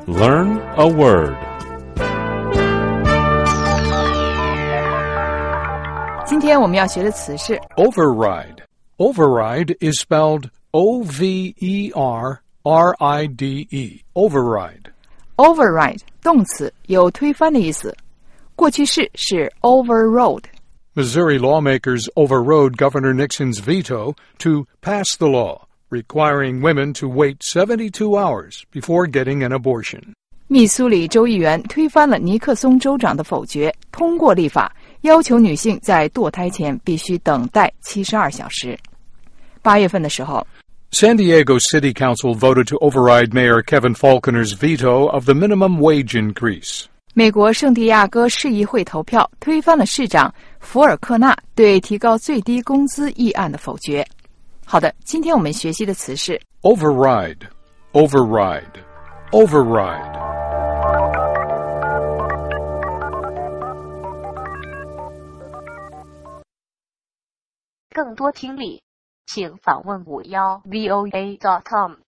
Learn a word. 今天我们要学的词是 Override. Override is spelled O-V-E-R-R-I-D-E. Override. override 动词，有推翻的意思。过去式是 overrode。 Missouri lawmakers overrode Governor Nixon's veto to pass the law, requiring women to wait 72 hours before getting an abortion. 密苏里州议员推翻了尼克松州长的否决，通过立法，要求女性在堕胎前必须等待72小时。8月份的时候， San Diego City Council voted to override Mayor Kevin Faulconer's veto of the minimum wage increase. 美国圣地亚哥市议会投票推翻了市长福尔克纳对提高最低工资议案的否决。好的，今天我们学习的词是 Override. Override. Override. 更多听力，请访问51voa.com。